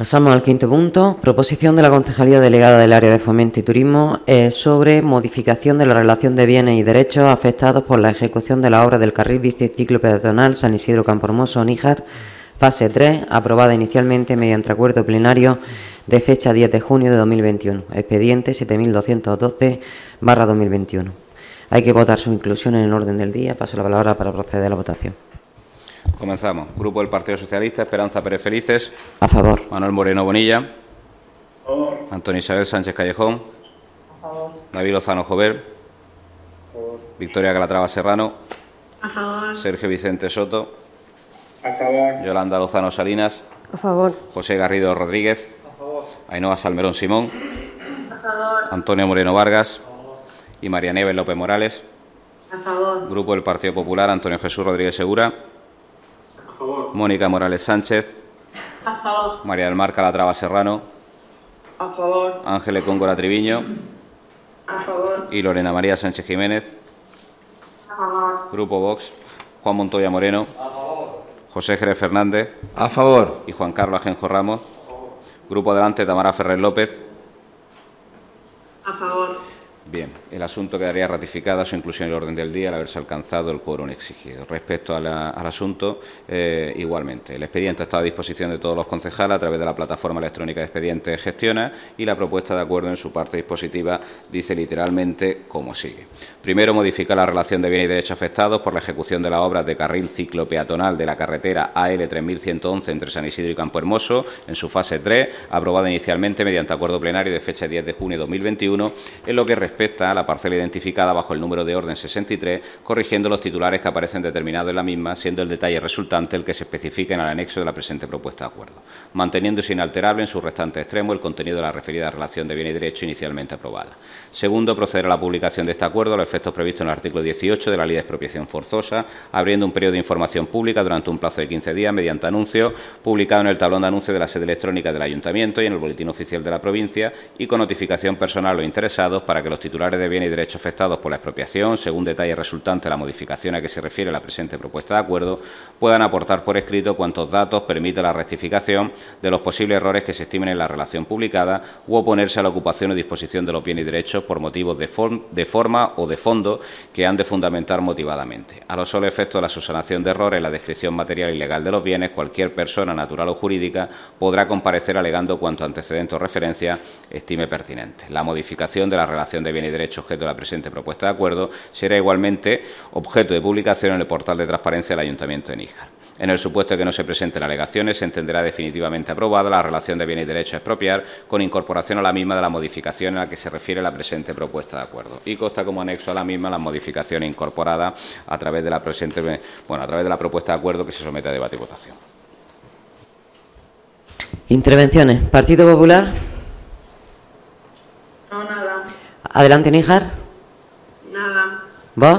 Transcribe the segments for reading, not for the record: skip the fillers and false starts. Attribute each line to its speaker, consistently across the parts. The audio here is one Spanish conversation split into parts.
Speaker 1: Pasamos al quinto punto, proposición de la Concejalía Delegada del Área de Fomento y Turismo sobre modificación de la relación de bienes y derechos afectados por la ejecución de la obra del carril bici ciclo peatonal San Isidro Campohermoso Níjar, fase 3, aprobada inicialmente mediante acuerdo plenario de fecha 10 de junio de 2021, expediente 7212/2021. Hay que votar su inclusión en el orden del día. Paso la palabra para proceder a la votación.
Speaker 2: Comenzamos. Grupo del Partido Socialista, Esperanza Pérez Felices.
Speaker 1: A favor.
Speaker 2: Manuel Moreno Bonilla.
Speaker 3: A favor.
Speaker 2: Antonio Isabel Sánchez Callejón.
Speaker 3: A favor.
Speaker 2: David Lozano Jover.
Speaker 3: A favor.
Speaker 2: Victoria Calatrava Serrano.
Speaker 4: A favor.
Speaker 2: Sergio Vicente Soto.
Speaker 3: A favor.
Speaker 2: Yolanda Lozano Salinas.
Speaker 4: A favor.
Speaker 2: José Garrido Rodríguez.
Speaker 3: A favor.
Speaker 2: Ainhoa Salmerón Simón.
Speaker 4: A favor.
Speaker 2: Antonio Moreno Vargas. Y María Nieves López Morales.
Speaker 4: A favor.
Speaker 2: Grupo del Partido Popular, Antonio Jesús Rodríguez Segura.
Speaker 3: A favor.
Speaker 2: Mónica Morales Sánchez.
Speaker 4: A favor.
Speaker 2: María del Mar Calatrava Serrano.
Speaker 4: A favor.
Speaker 2: Ángeles Góngora Triviño.
Speaker 4: A favor.
Speaker 2: Y Lorena María Sánchez Jiménez.
Speaker 4: A favor.
Speaker 2: Grupo Vox, Juan Montoya Moreno.
Speaker 3: A favor.
Speaker 2: José Jerez Fernández.
Speaker 5: A favor.
Speaker 2: Y Juan Carlos Ajenjo Ramos. Grupo Adelante, Tamara Ferrer López.
Speaker 4: A favor.
Speaker 2: Bien, el asunto quedaría ratificada su inclusión en el orden del día al haberse alcanzado el quórum exigido. Respecto al asunto, igualmente, el expediente está a disposición de todos los concejales a través de la plataforma electrónica de expedientes Gestiona y la propuesta de acuerdo en su parte dispositiva dice literalmente como sigue. Primero, modifica la relación de bienes y derechos afectados por la ejecución de las obras de carril ciclo peatonal de la carretera AL 3111 entre San Isidro y Campohermoso en su fase 3, aprobada inicialmente mediante acuerdo plenario de fecha 10 de junio de 2021, en lo que respecta a la parcela identificada bajo el número de orden 63, corrigiendo los titulares que aparecen determinados en la misma, siendo el detalle resultante el que se especifica en el anexo de la presente propuesta de acuerdo, manteniéndose inalterable en su restante extremo el contenido de la referida relación de bienes y derechos inicialmente aprobada. Segundo, proceder a la publicación de este acuerdo a los efectos previstos en el artículo 18 de la Ley de Expropiación Forzosa, abriendo un periodo de información pública durante un plazo de 15 días mediante anuncio publicado en el tablón de anuncios de la sede electrónica del Ayuntamiento y en el Boletín Oficial de la Provincia y con notificación personal a los interesados para que los titulares de bienes y derechos afectados por la expropiación, según detalle resultante de la modificación a que se refiere la presente propuesta de acuerdo, puedan aportar por escrito cuantos datos permita la rectificación de los posibles errores que se estimen en la relación publicada u oponerse a la ocupación o disposición de los bienes y derechos por motivos de forma o de fondo que han de fundamentar motivadamente. A los solos efectos de la subsanación de errores en la descripción material y legal de los bienes, cualquier persona natural o jurídica podrá comparecer alegando cuanto antecedente o referencia estime pertinente. La modificación de la relación de bienes y derechos objeto de la presente propuesta de acuerdo será igualmente objeto de publicación en el portal de transparencia del Ayuntamiento de Níjar. En el supuesto de que no se presenten alegaciones, se entenderá definitivamente aprobada la relación de bienes y derechos a expropiar con incorporación a la misma de la modificación a la que se refiere la presente propuesta de acuerdo. Y consta como anexo a la misma las modificaciones incorporadas a través de la propuesta de acuerdo que se somete a debate y votación.
Speaker 1: Intervenciones. Partido Popular.
Speaker 4: No, nada.
Speaker 1: Adelante, Níjar.
Speaker 4: Nada.
Speaker 1: ¿Vos?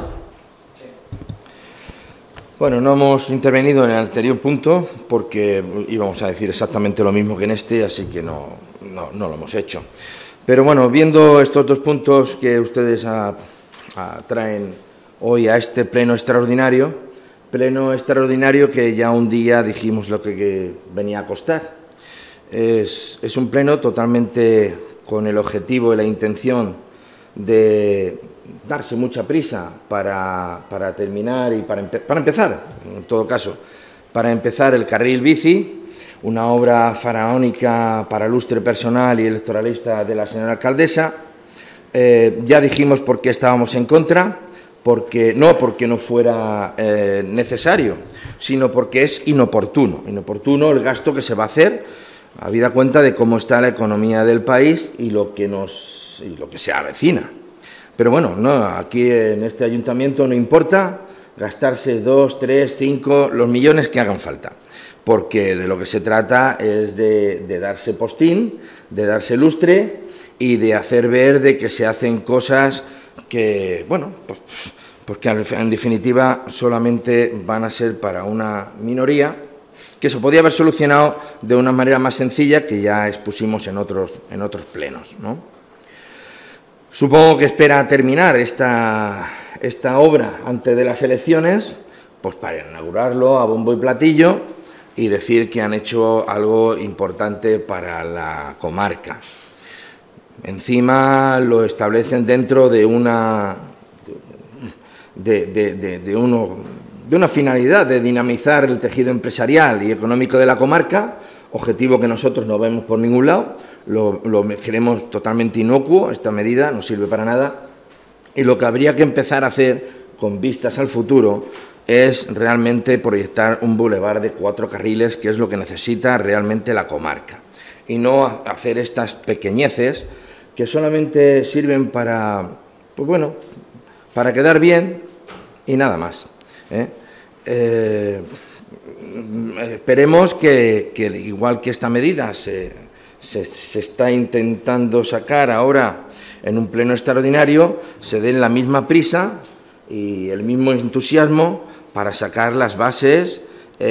Speaker 5: Bueno, no hemos intervenido en el anterior punto porque íbamos a decir exactamente lo mismo que en este, así que no lo hemos hecho. Pero bueno, viendo estos dos puntos que ustedes traen hoy a este pleno extraordinario que ya un día dijimos lo que venía a costar. Es un pleno totalmente con el objetivo y la intención de darse mucha prisa para terminar y para empezar, en todo caso, para empezar el carril bici, una obra faraónica para lustre personal y electoralista de la señora alcaldesa. Ya dijimos por qué estábamos en contra, porque no fuera necesario, sino porque es inoportuno el gasto que se va a hacer, habida cuenta de cómo está la economía del país y lo que se avecina. Pero bueno, no, aquí en este ayuntamiento no importa gastarse 2, 3, 5, los millones que hagan falta, porque de lo que se trata es de darse postín, de darse lustre y de hacer ver de que se hacen cosas que, bueno, pues que en definitiva solamente van a ser para una minoría, que se podía haber solucionado de una manera más sencilla que ya expusimos en otros plenos, ¿no? Supongo que espera terminar esta obra antes de las elecciones, pues para inaugurarlo a bombo y platillo, y decir que han hecho algo importante para la comarca. Encima lo establecen dentro de una finalidad de dinamizar el tejido empresarial y económico de la comarca, objetivo que nosotros no vemos por ningún lado, lo creemos totalmente inocuo, esta medida no sirve para nada, y lo que habría que empezar a hacer con vistas al futuro es realmente proyectar un bulevar de 4 carriles, que es lo que necesita realmente la comarca, y no hacer estas pequeñeces que solamente sirven para, pues bueno, para quedar bien y nada más, esperemos que igual que esta medida se está intentando sacar ahora en un pleno extraordinario, se den la misma prisa y el mismo entusiasmo para sacar las bases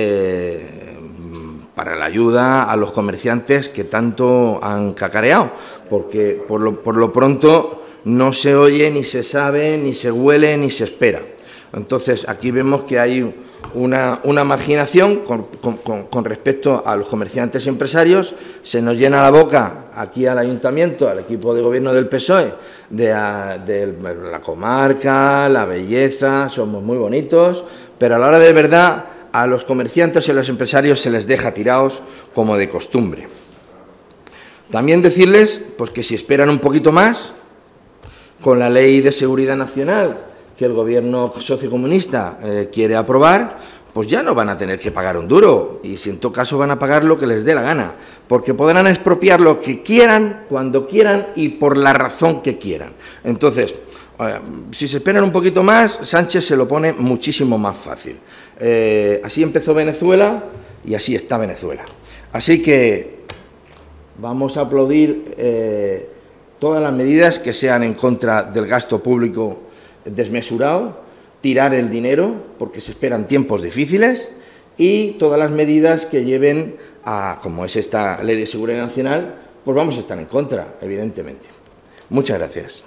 Speaker 5: para la ayuda a los comerciantes que tanto han cacareado, porque por lo pronto no se oye, ni se sabe, ni se huele, ni se espera. Entonces, aquí vemos que hay una marginación con respecto a los comerciantes y empresarios. Se nos llena la boca aquí al Ayuntamiento, al equipo de gobierno del PSOE, de la comarca, la belleza, somos muy bonitos, pero a la hora de verdad a los comerciantes y a los empresarios se les deja tirados como de costumbre. También decirles pues, que si esperan un poquito más, con la Ley de Seguridad Nacional que el Gobierno sociocomunista quiere aprobar, pues ya no van a tener que pagar un duro, y si en todo caso van a pagar lo que les dé la gana, porque podrán expropiar lo que quieran, cuando quieran y por la razón que quieran. Entonces, si se esperan un poquito más, Sánchez se lo pone muchísimo más fácil. Así empezó Venezuela y así está Venezuela. Así que vamos a aplaudir todas las medidas que sean en contra del gasto público desmesurado, tirar el dinero, porque se esperan tiempos difíciles, y todas las medidas que lleven a, como es esta Ley de Seguridad Nacional, pues vamos a estar en contra, evidentemente. Muchas gracias.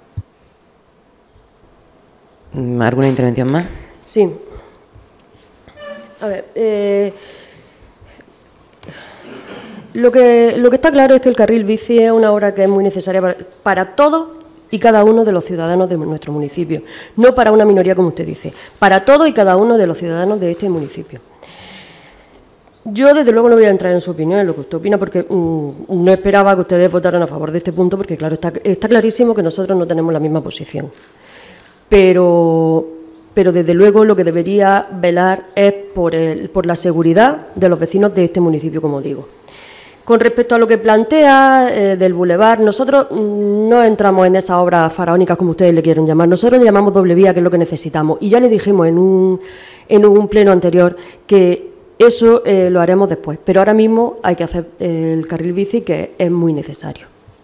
Speaker 1: ¿Alguna intervención más?
Speaker 6: Sí. A ver, lo que está claro es que el carril bici es una obra que es muy necesaria para todos y cada uno de los ciudadanos de nuestro municipio, no para una minoría, como usted dice, para todos y cada uno de los ciudadanos de este municipio. Yo, desde luego, no voy a entrar en su opinión, en lo que usted opina, porque no esperaba que ustedes votaran a favor de este punto, porque, claro, está clarísimo que nosotros no tenemos la misma posición. Pero desde luego, lo que debería velar es por la seguridad de los vecinos de este municipio, como digo. Con respecto a lo que plantea del bulevar, nosotros no entramos en esas obras faraónicas, como ustedes le quieren llamar. Nosotros le llamamos doble vía, que es lo que necesitamos. Y ya le dijimos en un pleno anterior que eso lo haremos después. Pero ahora mismo hay que hacer el carril bici, que es muy necesario.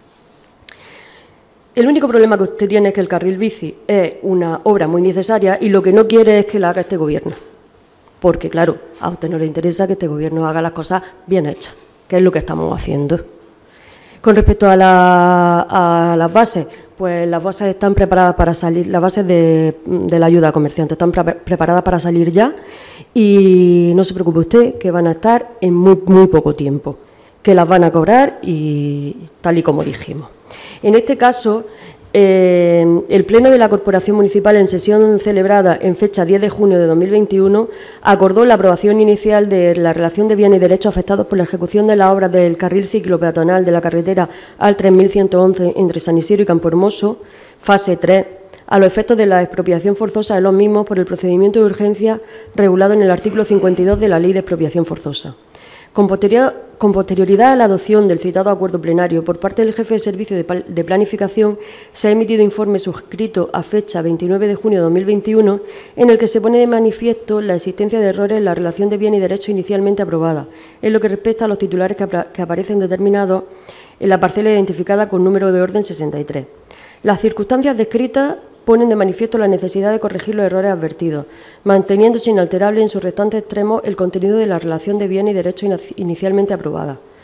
Speaker 6: El único problema que usted tiene es que el carril bici es una obra muy necesaria y lo que no quiere es que la haga este Gobierno. Porque, claro, a usted no le interesa que este Gobierno haga las cosas bien hechas, que es lo que estamos haciendo. Con respecto a las bases, pues las bases están preparadas para salir, las bases de la ayuda a comerciantes están preparadas para salir ya, y no se preocupe usted, que van a estar en muy, muy poco tiempo, que las van a cobrar y tal y como dijimos. En este caso, el Pleno de la Corporación Municipal, en sesión celebrada en fecha 10 de junio de 2021, acordó la aprobación inicial de la relación de bienes y derechos afectados por la ejecución de las obras del carril ciclo peatonal de la carretera al 3111 entre San Isidro y Campohermoso, fase 3, a los efectos de la expropiación forzosa de los mismos por el procedimiento de urgencia regulado en el artículo 52 de la Ley de Expropiación Forzosa. Con posterioridad a la adopción del citado acuerdo plenario por parte del jefe de Servicio de Planificación, se ha emitido informe suscrito a fecha 29 de junio de 2021 en el que se pone de manifiesto la existencia de errores en la relación de bienes y derechos inicialmente aprobada, en lo que respecta a los titulares que aparecen determinados en la parcela identificada con número de orden 63. Las circunstancias descritas ponen de manifiesto la necesidad de corregir los errores advertidos, manteniéndose inalterable en sus restantes extremos el contenido de la relación de bienes y derechos inicialmente aprobada.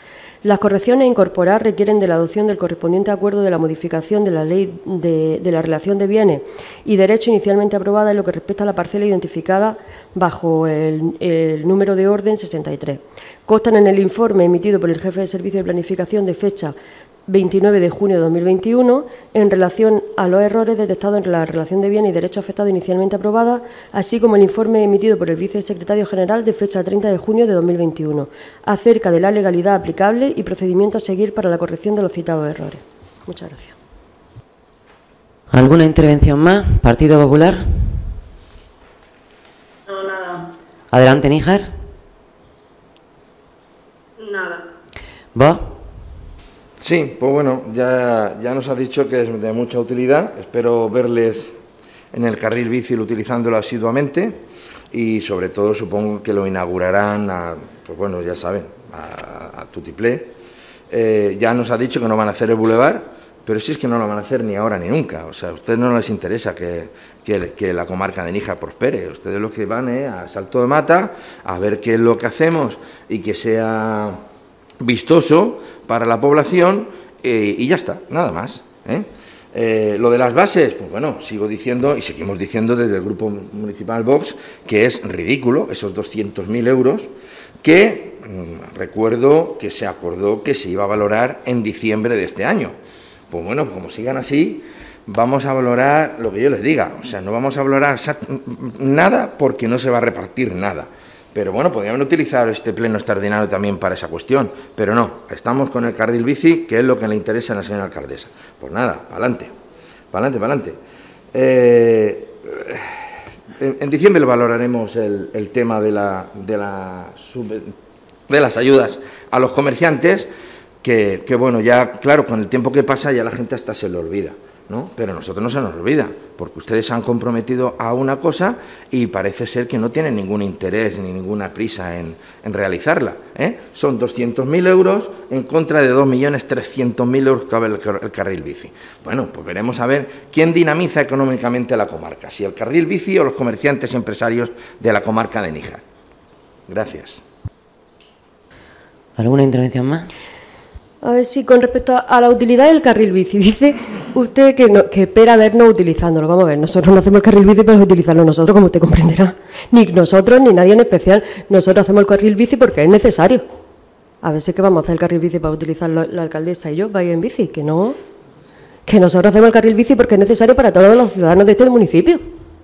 Speaker 6: Las correcciones a incorporar requieren de la adopción del correspondiente acuerdo de la modificación de la Ley de la Relación de Bienes y Derechos inicialmente aprobada en lo que respecta a la parcela identificada bajo el número de orden 63. Constan en el informe emitido por el Jefe de Servicio de Planificación de fecha 29 de junio de 2021, en relación a los errores detectados en la relación de bienes y derechos afectados inicialmente aprobada, así como el informe emitido por el Vicesecretario General de fecha 30 de junio de 2021, acerca de la legalidad aplicable y procedimiento a seguir para la corrección de los citados errores. Muchas gracias.
Speaker 1: ¿Alguna intervención más? ¿Partido Popular?
Speaker 4: No, nada.
Speaker 1: Adelante, Níjar.
Speaker 4: Nada.
Speaker 1: ¿Vos?
Speaker 5: Sí, pues bueno, ya nos ha dicho que es de mucha utilidad. Espero verles en el carril bici utilizándolo asiduamente y sobre todo supongo que lo inaugurarán, pues bueno, ya saben, a tutiplé. Ya nos ha dicho que no van a hacer el bulevar, pero si es que no lo van a hacer ni ahora ni nunca. O sea, a ustedes no les interesa que la comarca de Níjar prospere. Ustedes lo que van es a salto de mata, a ver qué es lo que hacemos y que sea vistoso para la población y ya está, nada más. Lo de las bases, pues bueno, sigo diciendo y seguimos diciendo desde el Grupo Municipal Vox que es ridículo esos 200.000 euros que recuerdo que se acordó que se iba a valorar en diciembre de este año. Pues bueno, como sigan así, vamos a valorar lo que yo les diga. O sea, no vamos a valorar nada porque no se va a repartir nada. Pero bueno, podrían utilizar este pleno extraordinario también para esa cuestión. Pero no, estamos con el carril bici, que es lo que le interesa a la señora alcaldesa. Pues nada, para adelante, para adelante, para adelante. En diciembre valoraremos el tema de las ayudas a los comerciantes, que bueno, ya claro, con el tiempo que pasa ya la gente hasta se lo olvida, ¿no? Pero a nosotros no se nos olvida, porque ustedes se han comprometido a una cosa y parece ser que no tienen ningún interés ni ninguna prisa en realizarla, ¿eh? Son 200.000 euros en contra de 2.300.000 euros que cabe el carril bici. Bueno, pues veremos a ver quién dinamiza económicamente la comarca, si el carril bici o los comerciantes y empresarios de la comarca de Níjar. Gracias.
Speaker 1: ¿Alguna intervención más?
Speaker 6: A ver si con respecto a la utilidad del carril bici, dice usted que espera vernos utilizándolo. Vamos a ver, nosotros no hacemos el carril bici para utilizarlo nosotros, como usted comprenderá. Ni nosotros, ni nadie en especial. Nosotros hacemos el carril bici porque es necesario. A ver si es que vamos a hacer el carril bici para utilizarlo la alcaldesa y yo, vaya en bici, que no. Que nosotros hacemos el carril bici porque es necesario para todos los ciudadanos de este municipio.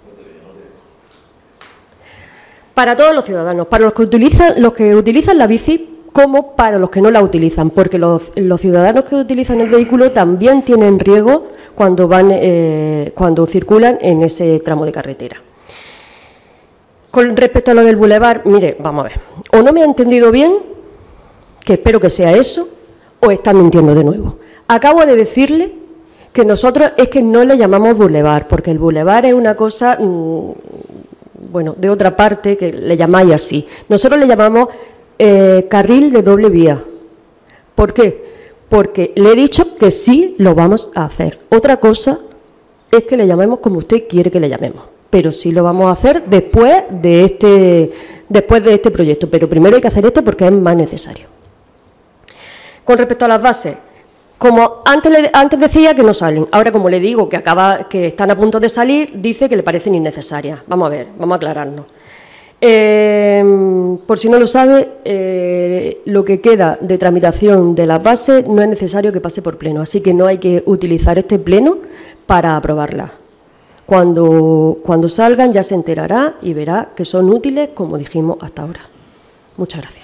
Speaker 6: Para todos los ciudadanos, para los que utilizan la bici, como para los que no la utilizan, porque los ciudadanos que utilizan el vehículo también tienen riesgo cuando circulan en ese tramo de carretera. Con respecto a lo del bulevar, mire, vamos a ver, o no me ha entendido bien, que espero que sea eso, o está mintiendo de nuevo. Acabo de decirle que nosotros es que no le llamamos bulevar, porque el bulevar es una cosa, bueno, de otra parte, que le llamáis así. Nosotros le llamamos carril de doble vía. ¿Por qué? Porque le he dicho que sí lo vamos a hacer. Otra cosa es que le llamemos como usted quiere que le llamemos, pero sí lo vamos a hacer después de este proyecto. Pero primero hay que hacer esto porque es más necesario. Con respecto a las bases, como antes decía que no salen, ahora como le digo que están a punto de salir, dice que le parecen innecesarias. Vamos a ver, vamos a aclararnos. Por si no lo sabe, lo que queda de tramitación de las bases no es necesario que pase por pleno, así que no hay que utilizar este pleno para aprobarla. Cuando salgan ya se enterará y verá que son útiles, como dijimos hasta ahora. Muchas gracias.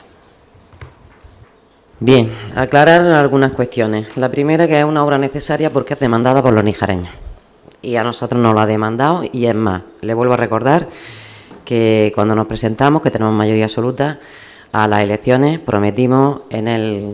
Speaker 1: Bien, aclarar algunas cuestiones. La primera, que es una obra necesaria porque es demandada por los nijareños. Y a nosotros nos lo ha demandado, y es más, le vuelvo a recordar que cuando nos presentamos, que tenemos mayoría absoluta, a las elecciones prometimos en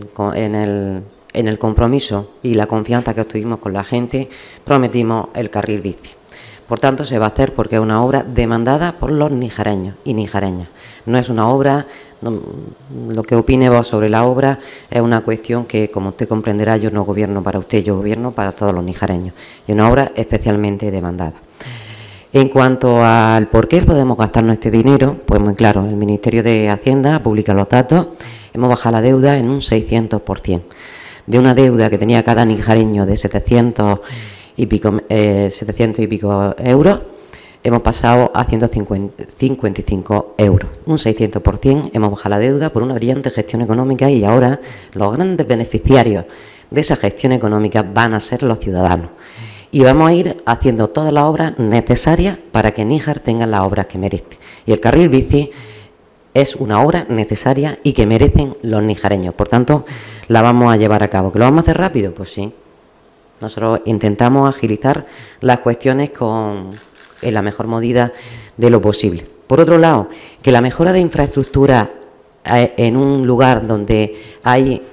Speaker 1: el compromiso y la confianza que obtuvimos con la gente, prometimos el carril bici. Por tanto, se va a hacer porque es una obra demandada por los nijareños y nijareñas. No es una obra, lo que opine vos sobre la obra es una cuestión que, como usted comprenderá, yo no gobierno para usted, yo gobierno para todos los nijareños. Y una obra especialmente demandada. En cuanto al por qué podemos gastarnos este dinero, pues muy claro, el Ministerio de Hacienda publica los datos, hemos bajado la deuda en un 600%. De una deuda que tenía cada nijareño de 700 y pico euros, hemos pasado a 155 euros. Un 600%, hemos bajado la deuda por una brillante gestión económica y ahora los grandes beneficiarios de esa gestión económica van a ser los ciudadanos. Y vamos a ir haciendo todas las obras necesarias para que Níjar tenga las obras que merece. Y el carril bici es una obra necesaria y que merecen los nijareños. Por tanto, la vamos a llevar a cabo. ¿Que lo vamos a hacer rápido? Pues sí. Nosotros intentamos agilizar las cuestiones en la mejor medida de lo posible. Por otro lado, que la mejora de infraestructura en un lugar donde hay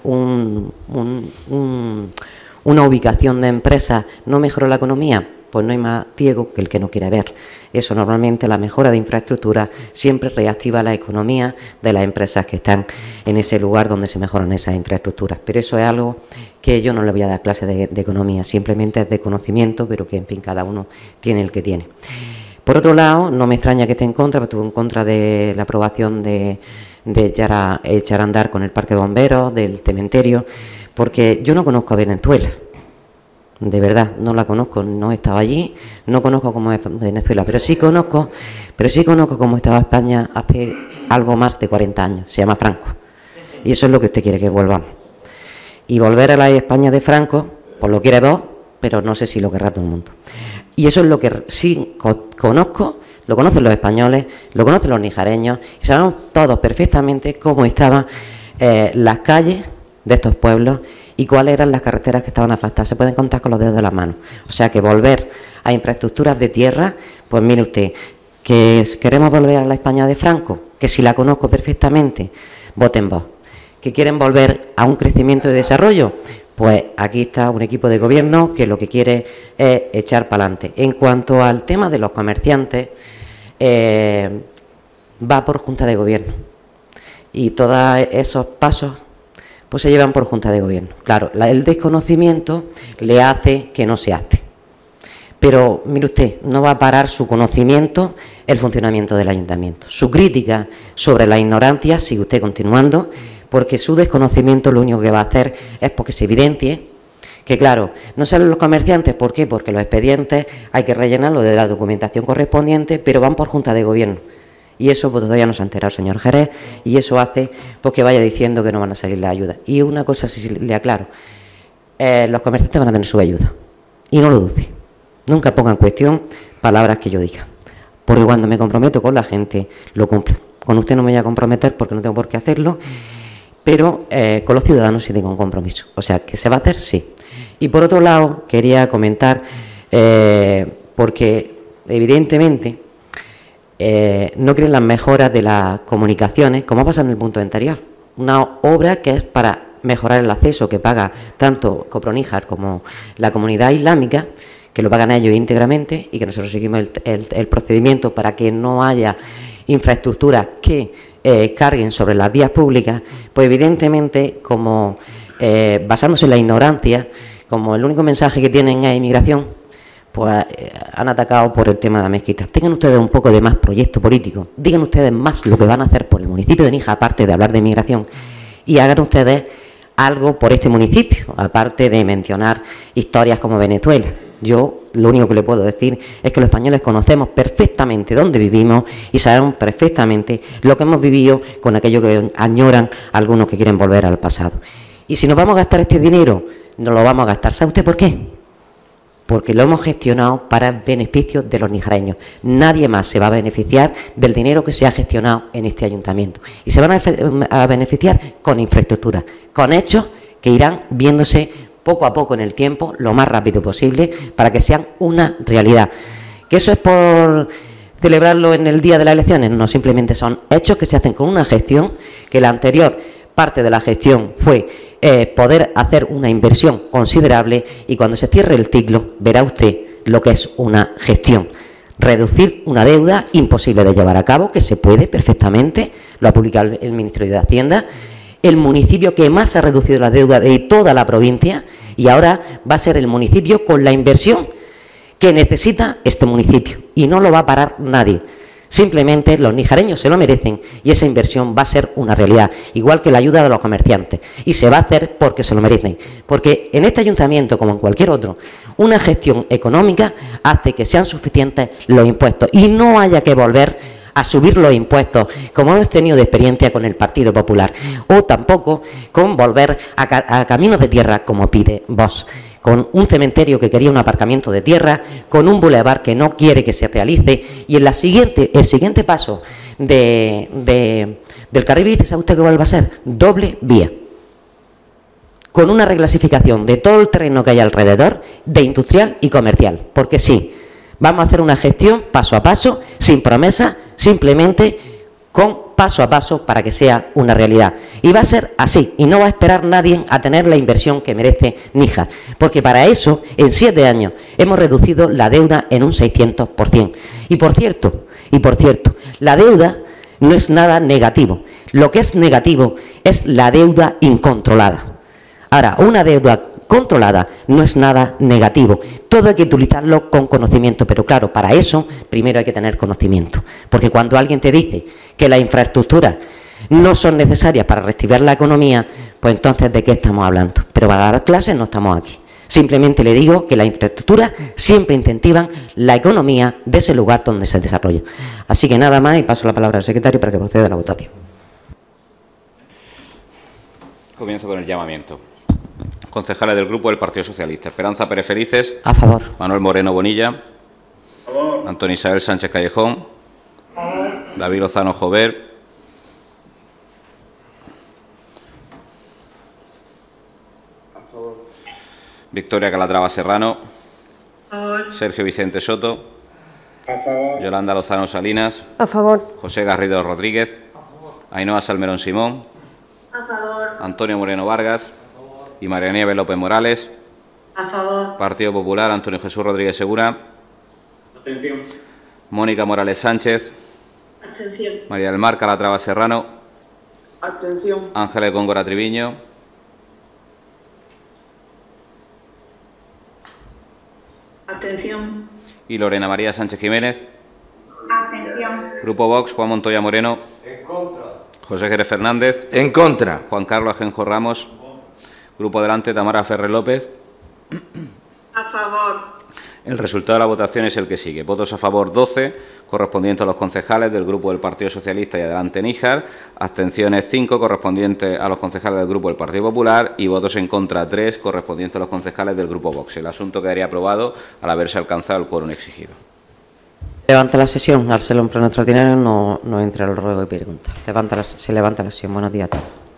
Speaker 1: una ubicación de empresas no mejora la economía, pues no hay más ciego que el que no quiere ver. Eso normalmente, la mejora de infraestructura siempre reactiva la economía de las empresas que están en ese lugar donde se mejoran esas infraestructuras. Pero eso es algo que yo no le voy a dar clase de economía, simplemente es de conocimiento, pero que en fin cada uno tiene el que tiene. Por otro lado, no me extraña que esté en contra, pero estuve en contra de la aprobación de echar a andar con el parque de bomberos, del cementerio, porque yo no conozco a Venezuela. De verdad, no la conozco, no he estado allí, no conozco cómo es Venezuela, pero sí conozco cómo estaba España hace algo más de 40 años, se llama Franco. Y eso es lo que usted quiere que volvamos. Y volver a la España de Franco, pues lo quiere vos, pero no sé si lo querrá todo el mundo. Y eso es lo que sí conozco, lo conocen los españoles, lo conocen los nijareños, y sabemos todos perfectamente cómo estaban las calles de estos pueblos y cuáles eran las carreteras que estaban asfaltadas. Se pueden contar con los dedos de la mano. O sea que volver a infraestructuras de tierra, pues mire usted, que queremos volver a la España de Franco, que si la conozco perfectamente, voten vos. Que quieren volver a un crecimiento y desarrollo, pues aquí está un equipo de gobierno que lo que quiere es echar para adelante. En cuanto al tema de los comerciantes, va por Junta de Gobierno. Y todos esos pasos pues se llevan por Junta de Gobierno. Claro, el desconocimiento le hace que no se hace. Pero, mire usted, no va a parar su conocimiento el funcionamiento del ayuntamiento. Su crítica sobre la ignorancia sigue usted continuando, porque su desconocimiento lo único que va a hacer es porque se evidencie que, claro, no salen los comerciantes. ¿Por qué? Porque los expedientes hay que rellenarlo de la documentación correspondiente, pero van por Junta de Gobierno. Y eso pues todavía no se ha enterado el señor Jerez, y eso hace pues, que vaya diciendo que no van a salir las ayudas. Y una cosa sí le aclaro, los comerciantes van a tener su ayuda, y no lo dude. Nunca ponga en cuestión palabras que yo diga, porque cuando me comprometo con la gente, lo cumplo. Con usted no me voy a comprometer porque no tengo por qué hacerlo, pero con los ciudadanos sí tengo un compromiso. O sea, ¿que se va a hacer? Sí. Y por otro lado, quería comentar, porque evidentemente no creen las mejoras de las comunicaciones, como pasa en el punto anterior. Una obra que es para mejorar el acceso, que paga tanto Coproníjar como la comunidad islámica, que lo pagan ellos íntegramente, y que nosotros seguimos el procedimiento para que no haya infraestructuras que carguen sobre las vías públicas. Pues evidentemente, como basándose en la ignorancia, como el único mensaje que tienen es inmigración, pues han atacado por el tema de la mezquita. Tengan ustedes un poco de más proyecto político, digan ustedes más lo que van a hacer por el municipio de Níjar, aparte de hablar de inmigración, y hagan ustedes algo por este municipio, aparte de mencionar historias como Venezuela. Yo lo único que le puedo decir es que los españoles conocemos perfectamente dónde vivimos y sabemos perfectamente lo que hemos vivido con aquello que añoran algunos que quieren volver al pasado. Y si nos vamos a gastar este dinero, nos lo vamos a gastar. ¿Sabe usted por qué? Porque lo hemos gestionado para el beneficio de los nijareños. Nadie más se va a beneficiar del dinero que se ha gestionado en este ayuntamiento. Y se van a beneficiar con infraestructura, con hechos que irán viéndose poco a poco en el tiempo, lo más rápido posible, para que sean una realidad. ¿Que eso es por celebrarlo en el día de las elecciones? No, simplemente son hechos que se hacen con una gestión, que la anterior parte de la gestión fue poder hacer una inversión considerable, y cuando se cierre el ciclo verá usted lo que es una gestión. Reducir una deuda imposible de llevar a cabo, que se puede perfectamente, lo ha publicado el Ministerio de Hacienda, el municipio que más ha reducido la deuda de toda la provincia, y ahora va a ser el municipio con la inversión que necesita este municipio y no lo va a parar nadie. Simplemente los nijareños se lo merecen y esa inversión va a ser una realidad, igual que la ayuda de los comerciantes, y se va a hacer porque se lo merecen, porque en este ayuntamiento, como en cualquier otro, una gestión económica hace que sean suficientes los impuestos y no haya que volver a subir los impuestos, como hemos tenido de experiencia con el Partido Popular, o tampoco con volver a caminos de tierra, como pide Vox, con un cementerio que quería un aparcamiento de tierra, con un bulevar que no quiere que se realice, y en el siguiente paso del carril bici, ¿sabe usted cuál va a ser? Doble vía, con una reclasificación de todo el terreno que hay alrededor, de industrial y comercial, porque sí, vamos a hacer una gestión paso a paso, sin promesa, simplemente con paso a paso para que sea una realidad. Y va a ser así, y no va a esperar nadie a tener la inversión que merece Níjar, porque para eso, en 7 años, hemos reducido la deuda en un 600%. Y por cierto, la deuda no es nada negativo. Lo que es negativo es la deuda incontrolada. Ahora, una deuda controlada no es nada negativo. Todo hay que utilizarlo con conocimiento, pero claro, para eso primero hay que tener conocimiento. Porque cuando alguien te dice que las infraestructuras no son necesarias para reactivar la economía, pues entonces ¿de qué estamos hablando? Pero para dar clases no estamos aquí. Simplemente le digo que las infraestructuras siempre incentivan la economía de ese lugar donde se desarrolla. Así que nada más, y paso la palabra al secretario para que proceda a la votación.
Speaker 2: Comienzo con el llamamiento. Concejales del Grupo del Partido Socialista. Esperanza Pérez Felices.
Speaker 1: A favor.
Speaker 2: Manuel Moreno Bonilla.
Speaker 3: A favor.
Speaker 2: Antonio Isabel Sánchez Callejón. David Lozano Jover.
Speaker 3: A favor.
Speaker 2: Victoria Calatrava Serrano.
Speaker 4: A favor.
Speaker 2: Sergio Vicente Soto.
Speaker 3: A favor.
Speaker 2: Yolanda Lozano Salinas.
Speaker 6: A favor.
Speaker 2: José Garrido Rodríguez. Ainhoa Salmerón Simón.
Speaker 4: A favor.
Speaker 2: Antonio Moreno Vargas. Y María Nieves López Morales.
Speaker 4: A favor.
Speaker 2: Partido Popular, Antonio Jesús Rodríguez Segura.
Speaker 3: Abstención.
Speaker 2: Mónica Morales Sánchez.
Speaker 4: Abstención.
Speaker 2: María del Mar Calatrava Serrano.
Speaker 4: Abstención.
Speaker 2: Ángeles Góngora Triviño.
Speaker 4: Abstención.
Speaker 2: Y Lorena María Sánchez Jiménez.
Speaker 4: Abstención.
Speaker 2: Grupo Vox, Juan Montoya Moreno. En contra. José Jerez Fernández.
Speaker 5: En contra.
Speaker 2: Juan Carlos Ajenjo Ramos. Grupo Delante, Tamara Ferrer López.
Speaker 4: A favor.
Speaker 2: El resultado de la votación es el que sigue. Votos a favor 12, correspondientes a los concejales del Grupo del Partido Socialista y Adelante Níjar. Abstenciones 5, correspondientes a los concejales del Grupo del Partido Popular. Y votos en contra 3, correspondientes a los concejales del Grupo Vox. El asunto quedaría aprobado al haberse alcanzado el quórum exigido.
Speaker 1: Levanta la sesión. Al ser un pleno extraordinario no entra el ruego de preguntas. Se levanta la sesión. Buenos días a todos.